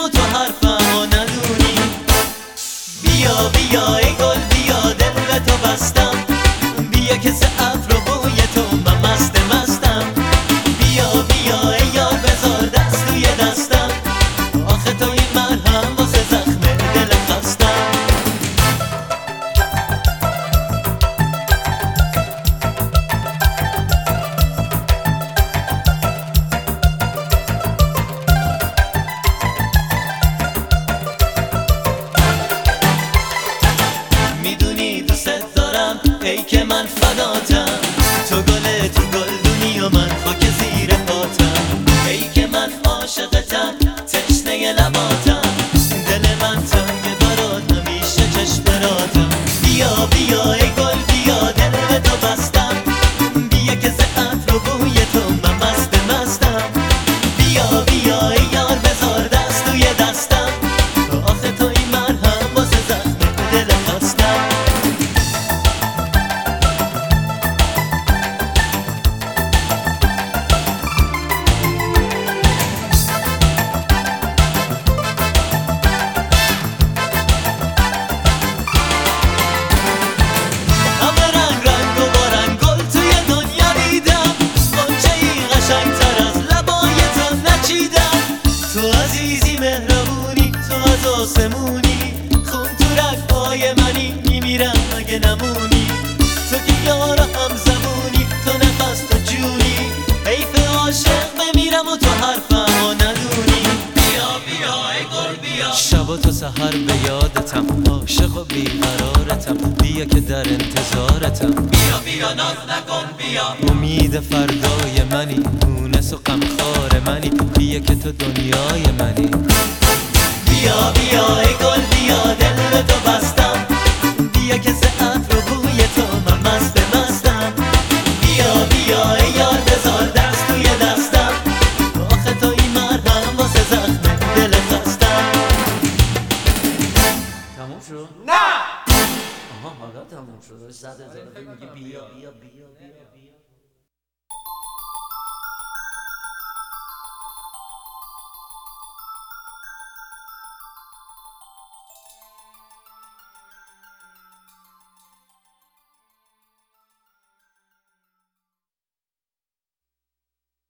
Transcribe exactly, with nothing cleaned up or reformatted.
و تو حرفمو ندونی. بیا بیا ای گل بیا دل تو بستم، بیا که سقف رو بوی تو من مست مستم. بیا بیا ای یار بذار دست توی دستم، آخه تو این مرهم واسه زخم دل خستم. میدونی دوست دارم ای که من فداتم، تو گل تو گلدونی و من خاک زیر پاتم. ای که من عاشقتم تشنه لباتم، دل من تنگ برات همیشه چشمراتم. بیا بیا ای گل بیا دل تو بستم، بیا که سقف رو بوی تو من مست مستم. بیا بیا ای یار بذار دست توی دستم، آخه تو این مرهم واسه زخم دل خستم. آسمونی خون تو رگ‌های منی، میمیرم اگه نمونی. تو که یار هم زبونی، تو نفس تو جونی. حیف عاشق بمیرم و تو حرفمو ندونی. بیا بیا ای گل بیا، شب تا سحر به یادتم، عاشق و بیقرارتم. بیا که در انتظارتم، بیا بیا ناز نکن بیا. امید فردای منی، مونس و غمخوار منی. بیا که تو دنیای منی. بیا بیا ای گل بیا دل تو بستم، بیا که سقف رو بوی تو من مست مستم. بیا بیا ای یار بذار دست توی دستم، آخه تو این مرهم واسه زخم دل خستم. تموم شد؟ نه آها حالا تموم شد. صد هزار میگی بیا بیا بیا بیا بیا